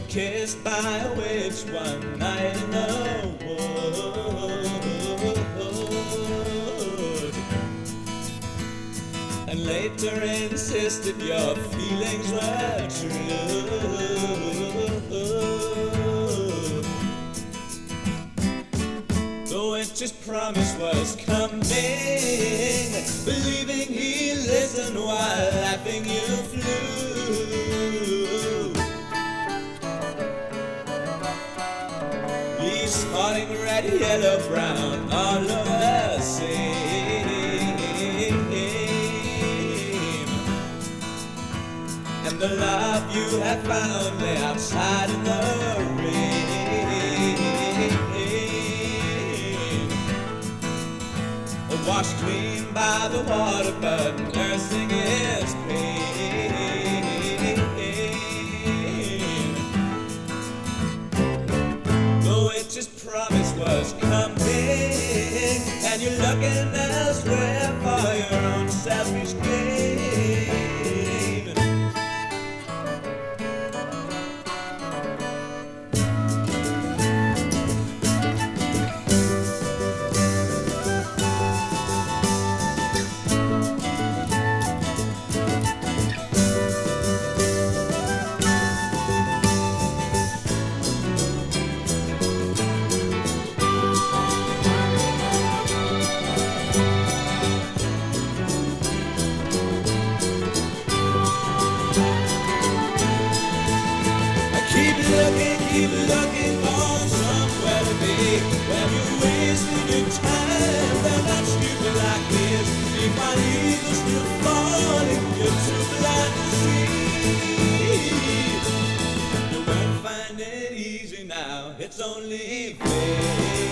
kissed by a witch one night in the wood, and later insisted your feelings were true. The witch's promise was coming, believing he listened while laughing you flew. Leaves falling red, yellow, brown all over the same, and the love you have found lay outside in the rain, washed clean by the water but nursing its pain. The witch's promise was coming, and you're looking elsewhere for your own selfish gain. Keep looking for somewhere to be, where you're wasting your time. They're not stupid like this. If my eagle's still falling, you're too blind to see. You won't find it easy now, it's only fair.